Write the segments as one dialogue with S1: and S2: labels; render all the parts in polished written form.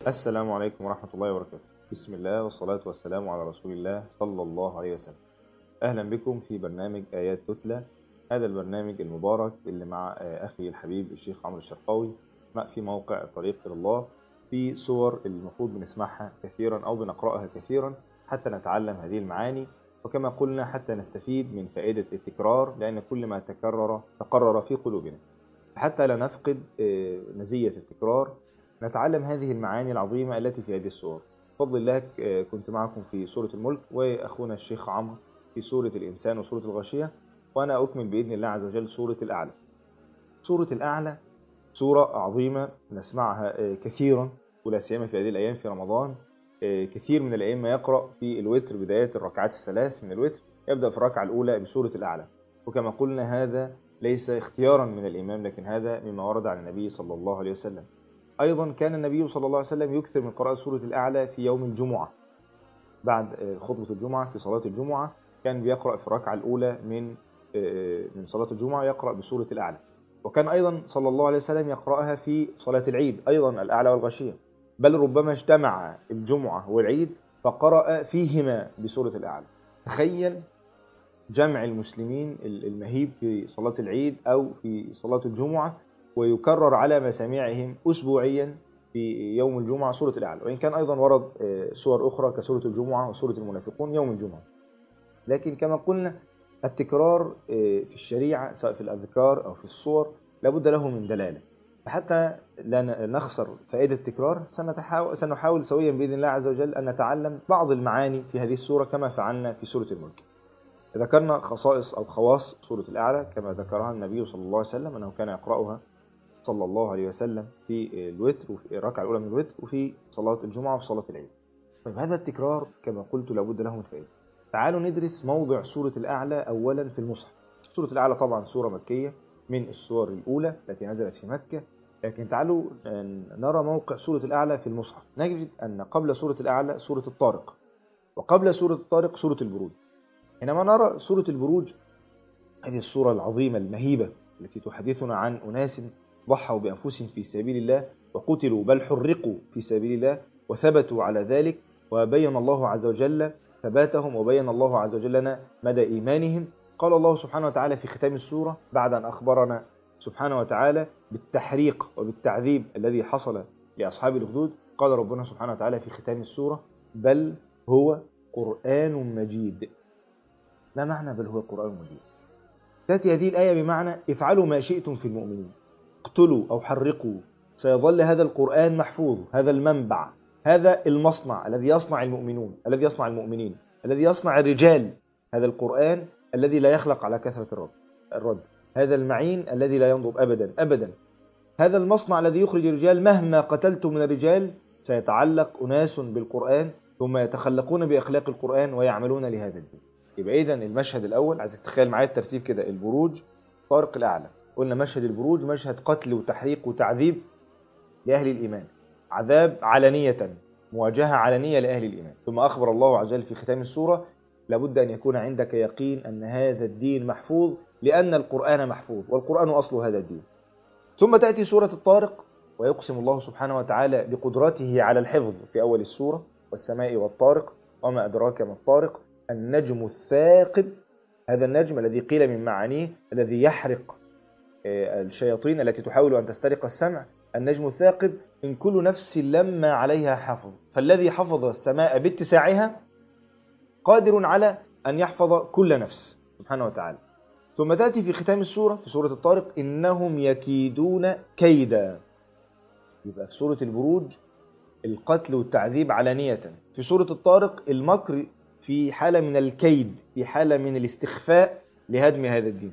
S1: السلام عليكم ورحمة الله وبركاته. بسم الله والصلاة والسلام على رسول الله صلى الله عليه وسلم. أهلا بكم في برنامج آيات تتلى. هذا البرنامج المبارك اللي مع أخي الحبيب الشيخ عمرو الشرقاوي في موقع الطريق إلى الله، في صور المفروض بنسمعها كثيرا أو بنقرأها كثيرا حتى نتعلم هذه المعاني، وكما قلنا حتى نستفيد من فائدة التكرار، لأن كل ما تقرر في قلوبنا. حتى لا نفقد مزية التكرار نتعلم هذه المعاني العظيمة التي في هذه السور. بفضل الله كنت معكم في سورة الملك، وأخونا الشيخ عمرو في سورة الإنسان وسورة الغاشية، وأنا أكمل بإذن الله عز وجل سورة الأعلى. سورة الأعلى سورة عظيمة نسمعها كثيرا، ولا سيما في هذه الأيام في رمضان. كثير من الأئمة يقرأ في الوتر بداية الركعات الثلاث من الوتر يبدأ في الركعة الأولى بسورة الأعلى، وكما قلنا هذا ليس اختيارا من الإمام، لكن هذا مما ورد عن النبي صلى الله عليه وسلم. أيضا كان النبي صلى الله عليه وسلم يكثر من قراءة سورة الأعلى في يوم الجمعة، بعد خطبة الجمعة في صلاة الجمعة كان بيقرأ في الركعة الأولى من صلاة الجمعة يقرأ بسورة الأعلى. وكان أيضا صلى الله عليه وسلم يقرأها في صلاة العيد أيضا الأعلى والغاشية، بل ربما اجتمع الجمعة والعيد فقرأ فيهما بسورة الأعلى. تخيل جمع المسلمين المهيب في صلاة العيد أو في صلاة الجمعة، ويكرر على مسامعهم أسبوعيا في يوم الجمعة سورة الأعلى، وإن كان أيضا ورد سور أخرى كسورة الجمعة وسورة المنافقون يوم الجمعة. لكن كما قلنا التكرار في الشريعة سواء في الأذكار أو في الصور لابد له من دلالة، فحتى لا نخسر فائدة التكرار سنحاول سويا بإذن الله عز وجل أن نتعلم بعض المعاني في هذه السورة كما فعلنا في سورة الملك. ذكرنا خصائص أو خواص سورة الأعلى كما ذكرها النبي صلى الله عليه وسلم، أنه كان يقرأها صلى الله عليه وسلم في الوتر وفي الركعة الأولى من الوتر وفي صلاة الجمعة وفي صلاة العيد. طيب هذا التكرار كما قلت لابد له من فائدة. تعالوا ندرس موضع سورة الأعلى أولا في المصحف. سورة الأعلى طبعا سورة مكية من السور الأولى التي نزلت في مكة، لكن تعالوا نرى موقع سورة الأعلى في المصحف. نجد أن قبل سورة الأعلى سورة الطارق، وقبل سورة الطارق سورة البروج. حينما نرى سورة البروج، هذه السورة العظيمة المهيبة التي تحدثنا عن أناس ضحوا بأنفسهم في سبيل الله وقتلوا بل حرقوا في سبيل الله وثبتوا على ذلك، وبين الله عز وجل ثباتهم وبين الله عز وجل لنا مدى إيمانهم. قال الله سبحانه وتعالى في ختام السورة بعد أن أخبرنا سبحانه وتعالى بالتحريق وبالتعذيب الذي حصل لأصحاب الأخدود، قال ربنا سبحانه وتعالى في ختام السورة: بل هو قرآن مجيد. ما معنى بل هو قرآن مجيد؟ تأتي هذه الآية بمعنى افعلوا ما شئتم في المؤمنين، اقتلوا أو حرقوا، سيظل هذا القرآن محفوظ، هذا المنبع، هذا المصنع الذي يصنع المؤمنين، الذي يصنع الرجال، هذا القرآن الذي لا يخلق على كثرة الرد، هذا المعين الذي لا ينضب أبدا أبدا، هذا المصنع الذي يخرج الرجال. مهما قتلتم من الرجال سيتعلق أناس بالقرآن ثم يتخلقون بأخلاق القرآن ويعملون لهذا الدين. يبقى إذن المشهد الأول، عايزك تخيل معايا الترتيب كده: البروج، طارق الأعلى. قلنا مشهد البروج مشهد قتل وتحريق وتعذيب لأهل الإيمان، عذاب علنية، مواجهة علنية لأهل الإيمان. ثم أخبر الله عز وجل في ختام السورة: لابد أن يكون عندك يقين أن هذا الدين محفوظ، لأن القرآن محفوظ والقرآن أصل هذا الدين. ثم تأتي سورة الطارق، ويقسم الله سبحانه وتعالى بقدرته على الحفظ في أول السورة: والسماء والطارق وما أدراك ما الطارق النجم الثاقب. هذا النجم الذي قيل من معانيه الذي يحرق الشياطين التي تحاول أن تسترق السمع. النجم الثاقب إن كل نفس لما عليها حافظ، فالذي حفظ السماء باتساعها قادر على أن يحفظ كل نفس سبحانه وتعالى. ثم تأتي في ختام السورة في سورة الطارق: إنهم يكيدون كيدا. يبقى في سورة البروج القتل والتعذيب علانية، في سورة الطارق المكر في حالة من الكيد، في حالة من الاستخفاء لهدم هذا الدين.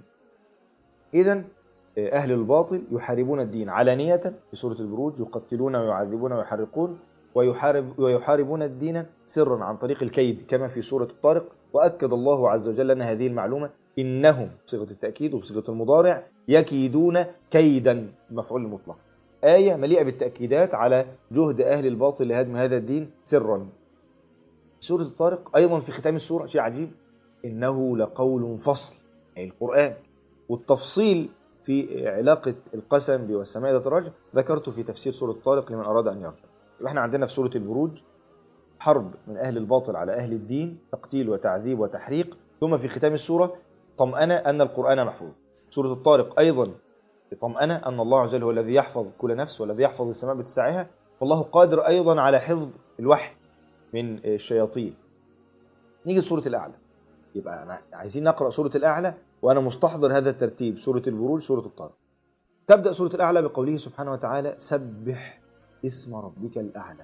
S1: إذن أهل الباطل يحاربون الدين علانية في سورة البروج، يقتلون ويعذبون ويحرقون، ويحاربون الدين سرا عن طريق الكيد كما في سورة الطارق. وأكد الله عز وجل لنا هذه المعلومة: إنهم بصيغة التأكيد وبصيغة المضارع يكيدون كيدا، مفعول المطلق. آية مليئة بالتأكيدات على جهد أهل الباطل لهدم هذا الدين سرا. سورة الطارق أيضا في ختام السورة شيء عجيب: إنه لقول فصل، أي القرآن. والتفصيل في علاقة القسم والسماء ذات الرجع ذكرته في تفسير سورة الطارق لمن أراد أن يرجع. يبقى احنا عندنا في سورة البروج حرب من أهل الباطل على أهل الدين، تقتيل وتعذيب وتحريق، ثم في ختام السورة طمأنة أن القرآن محفوظ. سورة الطارق أيضا طمأنة أن الله عز وجل هو الذي يحفظ كل نفس والذي يحفظ السماء بتسعها، والله قادر أيضا على حفظ الوحي من الشياطين. نيجي لسورة الأعلى. يبقى عايزين نقرأ سورة الأعلى وأنا مستحضر هذا الترتيب: سورة البروج، سورة الطارق. تبدأ سورة الأعلى بقوله سبحانه وتعالى: سبح اسم ربك الأعلى.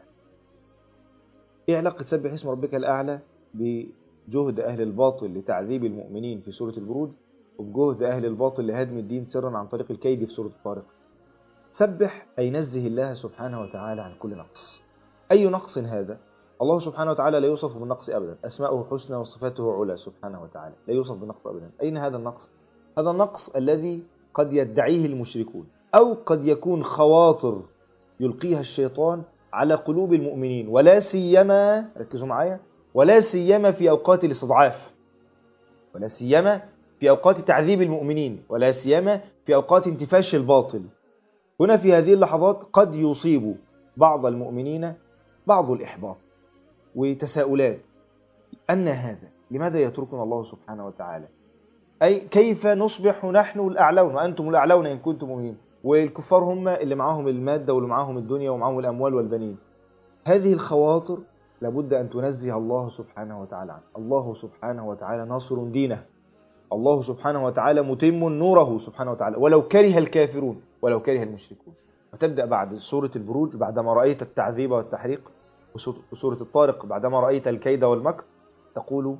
S1: إيه علاقة سبح اسم ربك الأعلى بجهد أهل الباطل لتعذيب المؤمنين في سورة البروج، وبجهد أهل الباطل لهدم الدين سرا عن طريق الكيد في سورة الطارق؟ سبح أي نزه الله سبحانه وتعالى عن كل نقص. أي نقص هذا؟ الله سبحانه وتعالى لا يوصف بالنقص أبدا، أسماؤه حسنى وصفاته علا سبحانه وتعالى، لا يوصف بالنقص أبدا. أين هذا النقص؟ هذا النقص الذي قد يدعيه المشركون، أو قد يكون خواطر يلقيها الشيطان على قلوب المؤمنين، ولا سيما، ركزوا معايا، ولا سيما في أوقات الاستضعاف، ولا سيما في أوقات تعذيب المؤمنين، ولا سيما في أوقات انتفاش الباطل. هنا في هذه اللحظات قد يصيب بعض المؤمنين بعض الإحباط وتساؤلات: أن هذا؟ لماذا يتركنا الله سبحانه وتعالى؟ أي كيف نصبح نحن الأعلون وأنتم الأعلون إن كنتم مؤمنين، والكفار هم اللي معاهم المادة واللي معاهم الدنيا ومعاهم الأموال والبنين؟ هذه الخواطر لابد أن تنزه الله سبحانه وتعالى عنه. الله سبحانه وتعالى ناصر دينه، الله سبحانه وتعالى متم نوره سبحانه وتعالى، ولو كره الكافرون ولو كره المشركون. وتبدأ بعد سورة البروج بعدما رأيت التعذيب والتحريق، وسورة الطارق بعدما رأيت الكيد والمكر، تقول: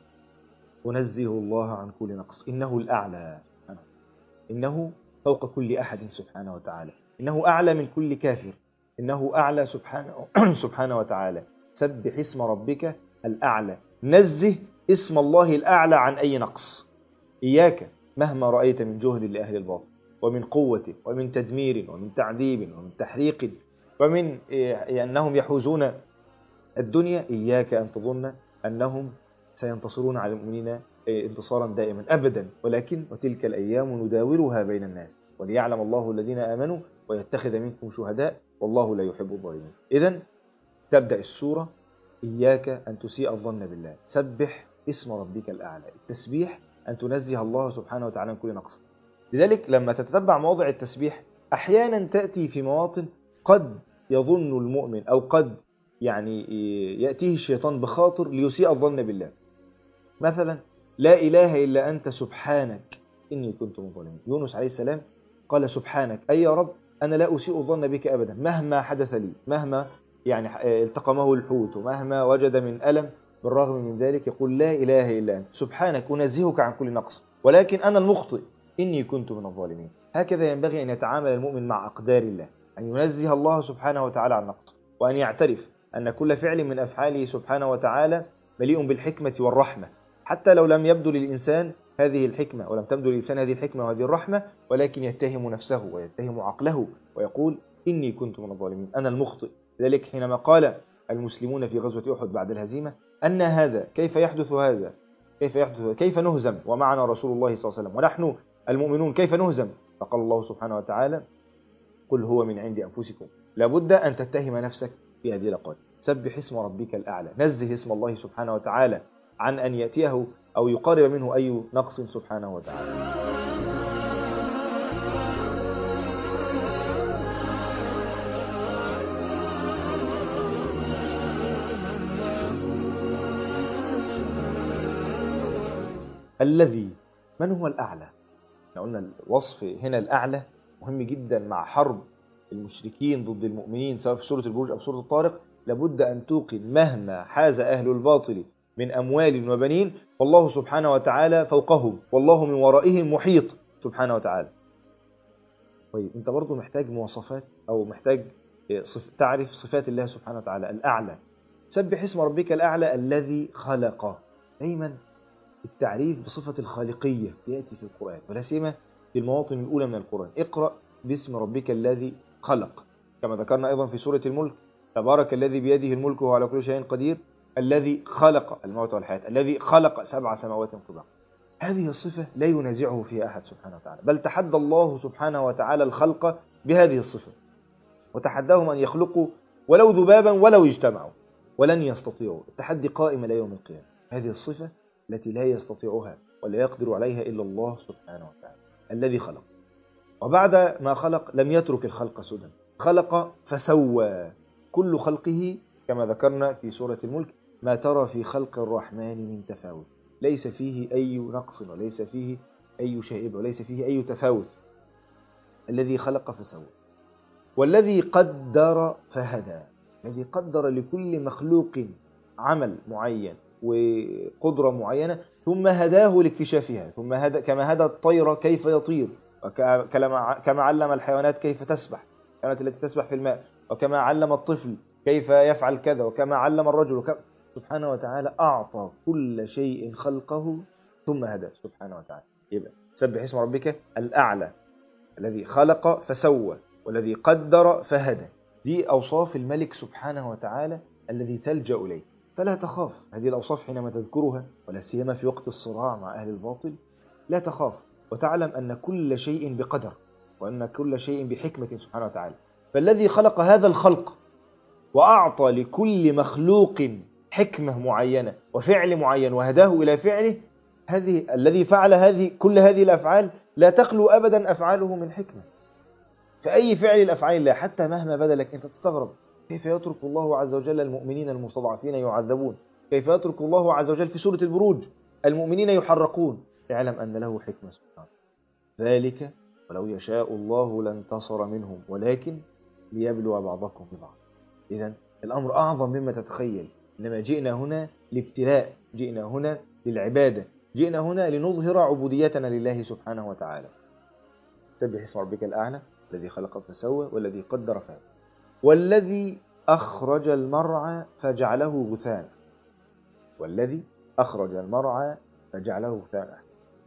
S1: أنزه الله عن كل نقص، إنه الأعلى، إنه فوق كل أحد سبحانه وتعالى، إنه أعلى من كل كافر، إنه أعلى سبحانه وتعالى. سبح اسم ربك الأعلى، نزه اسم الله الأعلى عن أي نقص. إياك مهما رأيت من جهد لأهل الباطل ومن قوة ومن تدمير ومن تعذيب ومن تحريق ومن أنهم يحوزون الدنيا، إياك أن تظن أنهم سينتصرون على المؤمنين انتصارا دائما أبدا، ولكن وتلك الأيام نداولها بين الناس وليعلم الله الذين آمنوا ويتخذ منكم شهداء والله لا يحب الظالمين. إذن تبدأ السورة: إياك أن تسيء الظن بالله، سبح اسم ربك الأعلى. التسبيح أن تنزه الله سبحانه وتعالى عن كل نقص. لذلك لما تتتبع مواضع التسبيح أحيانا تأتي في مواطن قد يظن المؤمن أو قد يأتيه الشيطان بخاطر ليسيء الظن بالله. مثلا: لا إله إلا أنت سبحانك إني كنت من الظالمين. يونس عليه السلام قال: سبحانك، أي يا رب أنا لا أسيء الظن بك أبدا، مهما حدث لي، مهما التقمه الحوت ومهما وجد من ألم، بالرغم من ذلك يقول: لا إله إلا أنت سبحانك، أنزهك عن كل نقص، ولكن أنا المخطئ إني كنت من الظالمين. هكذا ينبغي أن يتعامل المؤمن مع أقدار الله، أن ينزه الله سبحانه وتعالى عن نقص، وأن يعترف أن كل فعل من أفعاله سبحانه وتعالى مليء بالحكمة والرحمة، حتى لو لم يبدو للإنسان هذه الحكمة ولم تبدو للإنسان هذه الحكمة وهذه الرحمة، ولكن يتهم نفسه ويتهم عقله ويقول: إني كنت من الظالمين، أنا المخطئ. لذلك حينما قال المسلمون في غزوة أحد بعد الهزيمة: أن هذا؟ كيف يحدث هذا؟ كيف نهزم ومعنا رسول الله صلى الله عليه وسلم ونحن المؤمنون كيف نهزم؟ فقال الله سبحانه وتعالى: قل هو من عند أنفسكم. لابد أن تتهم نفسك في هذه الأوقات. سبح اسم ربك الأعلى، نزه اسم الله سبحانه وتعالى عن أن يأتيه أو يقارب منه أي نقص سبحانه وتعالى. الذي، من هو الأعلى؟ قلنا الوصف هنا الأعلى مهم جدا مع حرب المشركين ضد المؤمنين سواء في سورة البروج أو سورة الطارق. لابد أن توقن مهما حاز أهل الباطل من أموال وبنين والله سبحانه وتعالى فوقهم، والله من ورائهم محيط سبحانه وتعالى. طيب أنت برضو محتاج مواصفات أو محتاج تعرف صفات الله سبحانه وتعالى. الأعلى، سبح اسم ربك الأعلى الذي خلق. دايما التعريف بصفة الخالقية يأتي في القرآن، ولا سيما في المواطن الأولى من القرآن: اقرأ باسم ربك الذي خلق. كما ذكرنا أيضا في سورة الملك: تبارك الذي بيده الملك وهو على كل شيء قدير، الذي خلق الموت والحياة، الذي خلق 7 سماوات طباقا. هذه الصفة لا ينازعه فيها أحد سبحانه وتعالى، بل تحدى الله سبحانه وتعالى الخلق بهذه الصفة، وتحداهم أن يخلقوا ولو ذبابا ولو اجتمعوا ولن يستطيعوا. التحدي قائم إلى يوم القيامة. هذه الصفة التي لا يستطيعها ولا يقدر عليها إلا الله سبحانه وتعالى الذي خلق. وبعد ما خلق لم يترك الخلق سدى، خلق فسوى. كل خلقه كما ذكرنا في سورة الملك ما ترى في خلق الرحمن من تفاوت، ليس فيه أي نقص وليس فيه أي شائبة وليس فيه أي تفاوت. الذي خلق فسوى. والذي قدر فهدى، الذي قدر لكل مخلوق عمل معين وقدرة معينة ثم هداه لاكتشافها، ثم هدى كما هدى الطير كيف يطير، كما علم الحيوانات كيف تسبح، الحيوانات التي تسبح في الماء، وكما علم الطفل كيف يفعل كذا، وكما علم الرجل سبحانه وتعالى أعطى كل شيء خلقه ثم هدى سبحانه وتعالى. يبقى سبح اسم ربك الأعلى الذي خلق فسوى والذي قدر فهدى. دي أوصاف الملك سبحانه وتعالى الذي تلجأ إليه، فلا تخاف. هذه الأوصاف حينما تذكرها ولا سيما في وقت الصراع مع أهل الباطل لا تخاف، وتعلم أن كل شيء بقدر وأن كل شيء بحكمة سبحانه وتعالى. فالذي خلق هذا الخلق وأعطى لكل مخلوق حكمة معينة وفعل معين وهداه إلى فعله، الذي فعل كل هذه الأفعال لا تخلو أبدا أفعاله من حكمة. فأي فعل الأفعال الله حتى مهما بدا لك أنت تستغرب كيف يترك الله عز وجل المؤمنين المستضعفين يعذبون، كيف يترك الله عز وجل في سورة البروج المؤمنين يحرقون. اعلم أن له حكمة سبحانه. ذلك ولو يشاء الله لانتصر منهم ولكن ليبلو بعضكم ببعض. إذن الأمر أعظم مما تتخيل. إنما جئنا هنا لابتلاء، جئنا هنا للعبادة، جئنا هنا لنظهر عبوديتنا لله سبحانه وتعالى. سبح اسم ربك الأعلى الذي خلق فسوى والذي قدر فهدى والذي أخرج المرعى فجعله غثاء. والذي أخرج المرعى فجعله غثاء.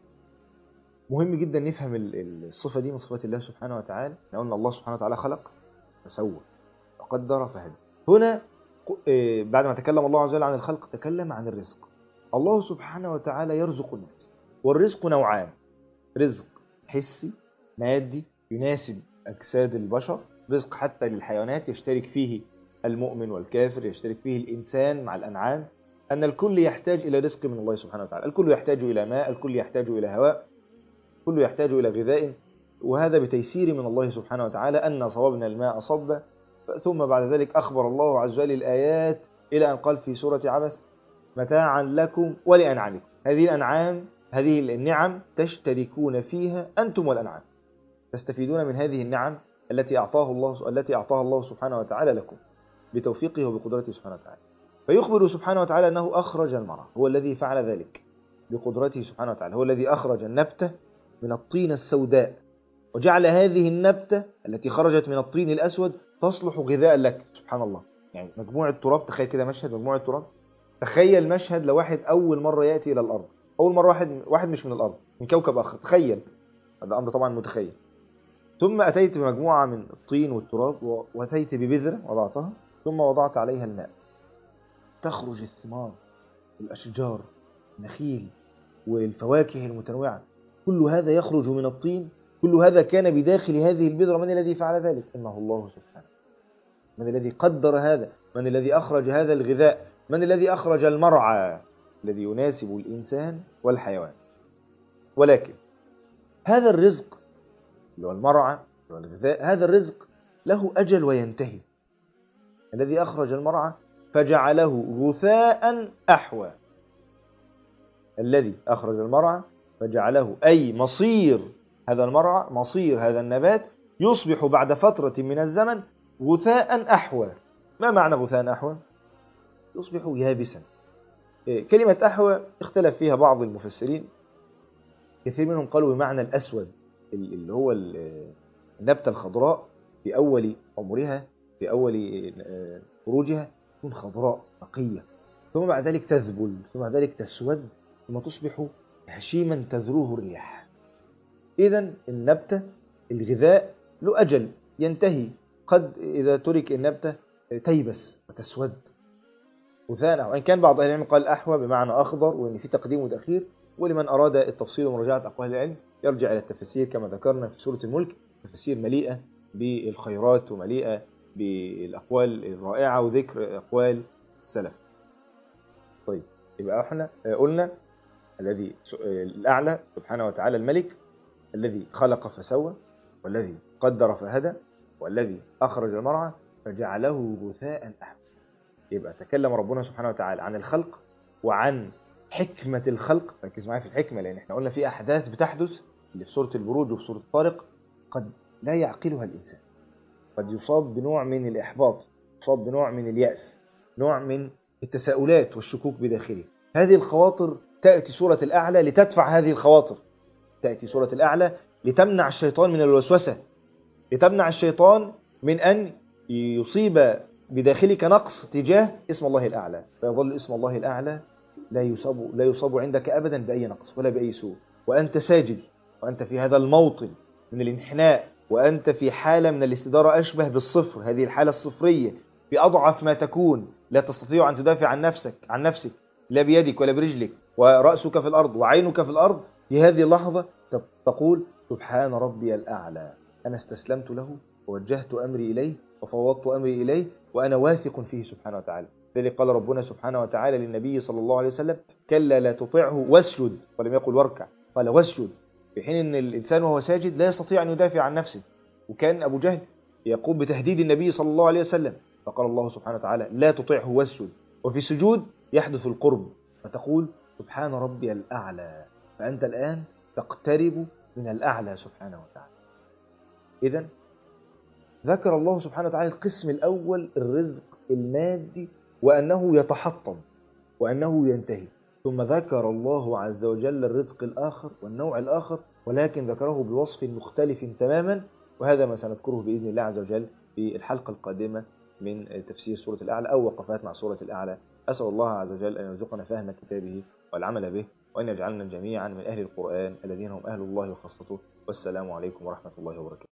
S1: مهم جدا نفهم الصفة دي من صفات الله سبحانه وتعالى. قلنا الله سبحانه وتعالى خلق فسوى وقدر فهدى. هنا بعد ما تكلم الله عز وجل عن الخلق تكلم عن الرزق. الله سبحانه وتعالى يرزق الناس، والرزق نوعان: رزق حسي مادي يناسب أجساد البشر، رزق حتى للحيوانات يشترك فيه المؤمن والكافر، يشترك فيه الإنسان مع الأنعام، أن الكل يحتاج إلى رزق من الله سبحانه وتعالى. الكل يحتاج إلى ماء، الكل يحتاج إلى هواء، الكل يحتاج إلى غذاء، وهذا بتيسير من الله سبحانه وتعالى أن صوبنا الماء صبا. ثم بعد ذلك أخبر الله عز وجل الآيات إلى أن قال في سورة عبس: متاعا لكم ولأنعامكم. هذه الأنعام، هذه النعم تشتركون فيها أنتم والأنعام، تستفيدون من هذه النعم التي أعطاها الله سبحانه وتعالى لكم بتوفيقه وبقدرته سبحانه وتعالى. فيخبر سبحانه وتعالى أنه أخرج المرعى، هو الذي فعل ذلك بقدرته سبحانه وتعالى، هو الذي أخرج النبتة من الطين السوداء وجعل هذه النبتة التي خرجت من الطين الأسود تصلح غذاء لك. سبحان الله، يعني مجموعة تراب. تخيل كده مشهد مجموعة تراب. تخيل مشهد لواحد أول مرة يأتي إلى الأرض، أول مرة واحد مش من الأرض، من كوكب آخر. تخيل، هذا أمر طبعا متخيل. ثم أتيت بمجموعة من الطين والتراب وأتيت ببذرة وضعتها ثم وضعت عليها الماء، تخرج الثمار والأشجار، النخيل والفواكه المتنوعة، كل هذا يخرج من الطين. كل هذا كان بداخل هذه البذرة. من الذي فعل ذلك؟ إنه الله سبحانه. من الذي قدر هذا؟ من الذي أخرج هذا الغذاء؟ من الذي أخرج المرعى الذي يناسب الإنسان والحيوان؟ ولكن هذا الرزق اللي هو المرعى والغذاء، هذا الرزق له أجل وينتهي. الذي أخرج المرعى فجعله غثاء أحوى. الذي أخرج المرعى فجعله، أي مصير هذا المرعى، مصير هذا النبات يصبح بعد فترة من الزمن غثاء أحوى. ما معنى غثاء أحوى؟ يصبح يابسا. كلمة أحوى اختلف فيها بعض المفسرين، كثير منهم قالوا بمعنى الأسود اللي هو النبتة الخضراء في أول عمرها، في أول خروجها تكون خضراء نقية، ثم بعد ذلك تذبل، ثم بعد ذلك تسود، ثم تصبح هشيما تذروه الرياح. إذن النبتة الغذاء له أجل ينتهي، قد إذا ترك النبتة تيبس وتسود غثاء. وإن كان بعض أهل العلم قال أحوى بمعنى أخضر، وإن في تقديم وتأخير. ولمن أراد التفصيل ومراجعة أقوال العلم يرجع إلى التفسير كما ذكرنا في سورة الملك، تفسير مليئة بالخيرات ومليئة بالأقوال الرائعة وذكر أقوال السلف. طيب يبقى احنا قلنا الذي الأعلى سبحانه وتعالى الملك الذي خلق فسوى، والذي قدر فهدى، والذي أخرج المرعى فجعله غثاء أحوى. يبقى تكلم ربنا سبحانه وتعالى عن الخلق وعن حكمة الخلق. ركز معايا في الحكمة، لأن احنا قلنا في أحداث بتحدث اللي في سورة البروج وفي سورة الطارق قد لا يعقلها الإنسان، قد يصاب بنوع من الإحباط، يصاب بنوع من اليأس، نوع من التساؤلات والشكوك بداخله. هذه الخواطر تأتي سورة الأعلى لتدفع هذه الخواطر، تأتي سورة الأعلى لتمنع الشيطان من الوسوسة، لتمنع الشيطان من أن يصيب بداخلك نقص تجاه اسم الله الأعلى، فيظل اسم الله الأعلى لا يصاب عندك أبدا بأي نقص ولا بأي سوء، وأنت ساجد وأنت في هذا الموطن من الانحناء، وأنت في حالة من الاستدارة أشبه بالصفر، هذه الحالة الصفرية بأضعف ما تكون، لا تستطيع أن تدافع عن نفسك لا بيدك ولا برجلك، ورأسك في الأرض وعينك في الأرض. في هذه اللحظة تقول سبحان ربي الأعلى، أنا استسلمت له ووجهت أمري إليه وفوضت أمري إليه وأنا واثق فيه سبحانه وتعالى. ذلك قال ربنا سبحانه وتعالى للنبي صلى الله عليه وسلم كلا لا تطعه واسجد، ولم يقل واركع، قال واسجد، في حين أن الإنسان وهو ساجد لا يستطيع أن يدافع عن نفسه. وكان أبو جهل يقوم بتهديد النبي صلى الله عليه وسلم، فقال الله سبحانه وتعالى لا تطعه واسجد. وفي السجود يحدث القرب فتقول سبحان ربي الأعلى، فأنت الآن تقترب من الأعلى سبحانه وتعالى. إذن ذكر الله سبحانه وتعالى القسم الأول الرزق المادي وأنه يتحطم وأنه ينتهي، ثم ذكر الله عز وجل الرزق الآخر والنوع الآخر، ولكن ذكره بوصف مختلف تماما، وهذا ما سنذكره بإذن الله عز وجل في الحلقة القادمة من تفسير سورة الأعلى أو وقفات مع سورة الأعلى. أسأل الله عز وجل أن يرزقنا فهم كتابه والعمل به، وأن يجعلنا جميعا من أهل القرآن الذين هم أهل الله وخاصته. والسلام عليكم ورحمة الله وبركاته.